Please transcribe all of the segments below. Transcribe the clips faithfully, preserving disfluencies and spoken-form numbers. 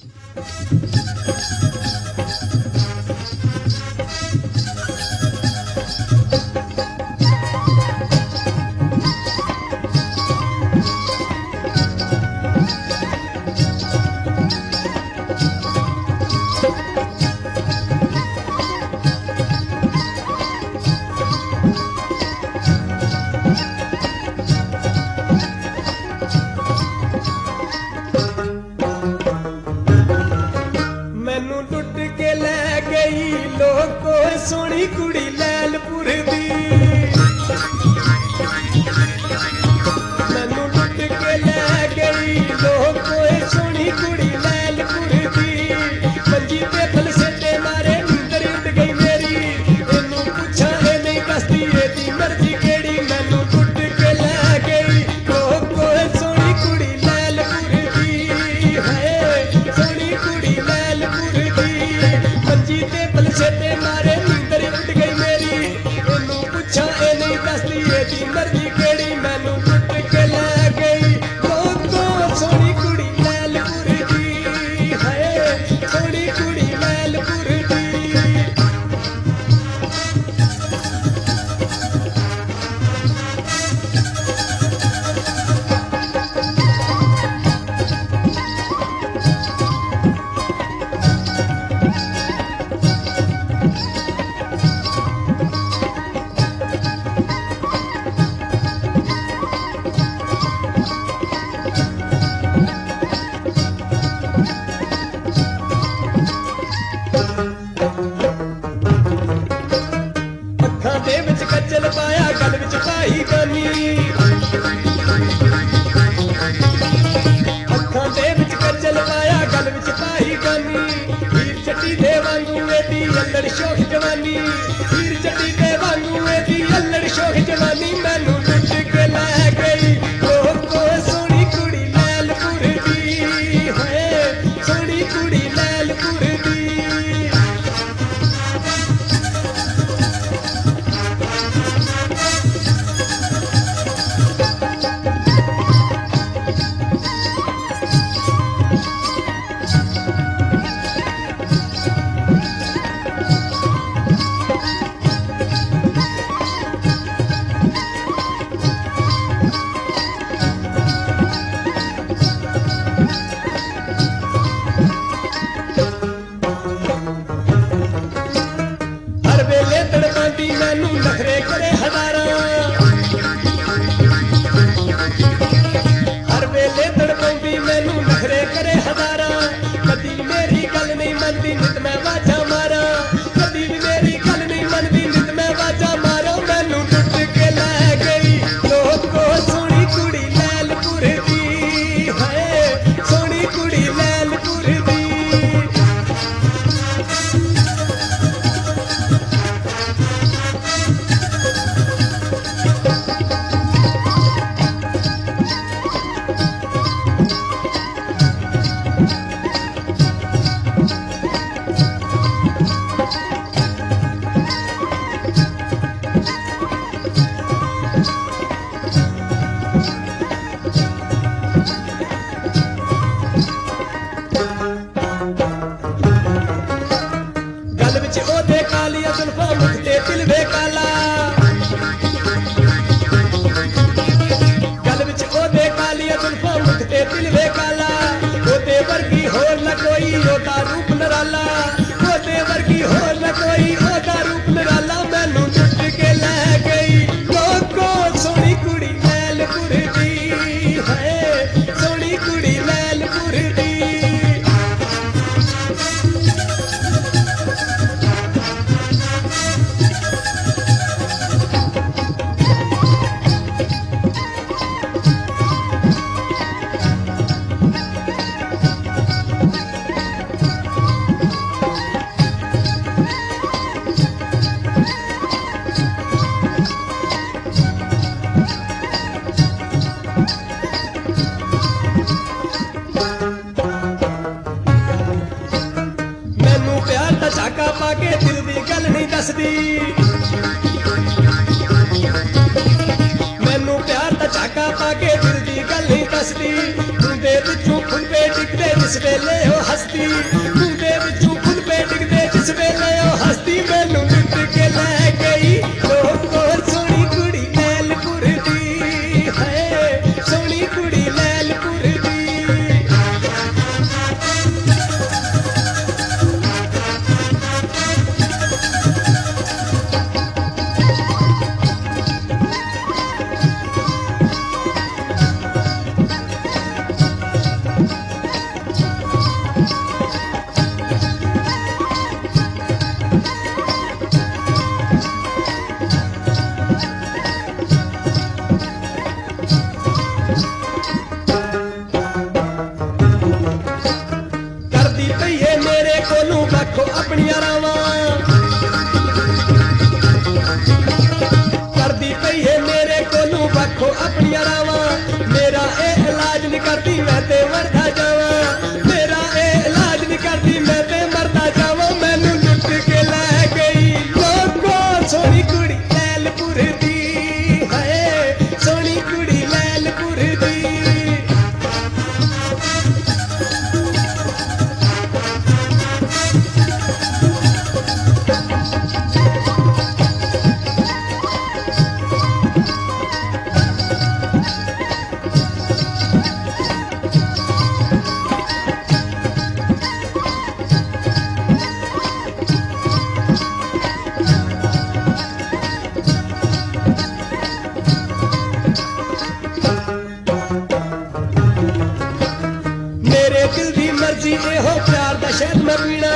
सोनी कुड़ी लैलपुर दी मैनू लुट के लै गई लोको सोनी कुड़ी लैलपुर दी मंजी पे फलसेटे मारे नींदर उठ गई मेरी इनू पूछा ए नहीं दसदी एदी मर्जी केड़ी मैनू लुट के लै गई लोको सोनी कुड़ी लैलपुर दी है सोनी कुड़ी लैलपुर दी मंजी पे फलसेटे मारे मर्जी केड़ी मैनू लुट के लै गई लोको सोनी कुड़ी लैलपुर दी है सोनी कुड़ी लैलपुर दी कच्चल पाया गल विच पाई गानी अखां दे विच कच्चल पाया गल विच पाई गानी हीर चट्टी दे वांगू एदी अल्लड़ शोख जवानी हीर चट्टी दे वांगू एदी अल्लड़ शोख जवानी मैनू लुट के लै गई लोको सोनी कुड़ी लैलपुर दी है सोनी कुड़ी लैलपुर दी मैनू नखरे करे हजारा हर वेले तड़पाउंदी मैनू नखरे करे हजारा कदी मेरी गल नहीं मनदी नित मैं वाजा मारा कदी मेरी गल नहीं मनदी नित मैं वाजा मारा मैनू लुट के लै गई लोको सोनी कुड़ी लैलपुर दी है सोनी कुड़ी लैलपुर दी कालिया जुल्फा मुखते दिल वे काला गल विच ओदे कालिया जुल्फा मुखते दिल वे काला ओदे वर्गी होर न कोई ओदा रूप नराला ओदे वर्गी होर न कोई ओदा रूप नराला मैनू लुट के लै गई लोको सोनी कुड़ी लैलपुर दी है सोनी कुड़ी लैलपुर दी झाका पाके दिल दी गल नहीं दसदी मैनू प्यार दा झाका पाके दिल दी गल नहीं दसदी मुंडे पिछू खुंबे डिगदे जिस वेले ओ हस्ती मूंह दे विचों फुल पे डिगदे जिस वेले ओ हस्ती मैनू लुट के लै गई लोको सोहनी कुड़ी लैलपुर दी है सोहनी कुड़ी लैलपुर दी रखो अपनिया रावां करदी पई है मेरे कोलू रखो अपनिया रावां मेरा ए इलाज नहीं करती मैं ते मरदा जावां मेरा ए इलाज नहीं करती मैं ते मरदा जावां मैनू लुट के लै गई लोको सोहनी कुड़ी लैलपुर दी है सोहनी कुड़ी लैलपुर दी दिल दी मर्जी ए हो प्यार दा शहद मैं पीना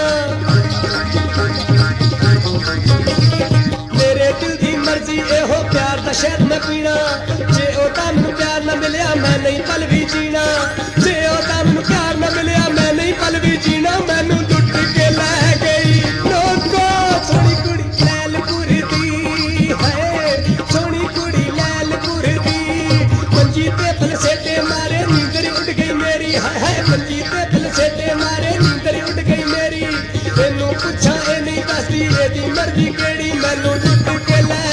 मेरे दिल दी मर्जी ए हो प्यार दा शहद मैं पीना जे ओदा मैनू प्यार ना मिलिया मैं नहीं पल भी जीना जे ओदा मैनू प्यार ना मिलिया मैं नहीं पल भी जीना मैनू लुट के लै गई लोको सोहनी कुड़ी लैलपुर दी है सोहनी कुड़ी लैलपुर दी मंजी ते फलसेटे मारे नींदर उड़ गई मेरी हाय हाय मंजी सेटे मारे नींदर उड़ गई मेरी तेनू पुछा ए नहीं दसदी एदी मर्जी केड़ी मैनू लुट के लै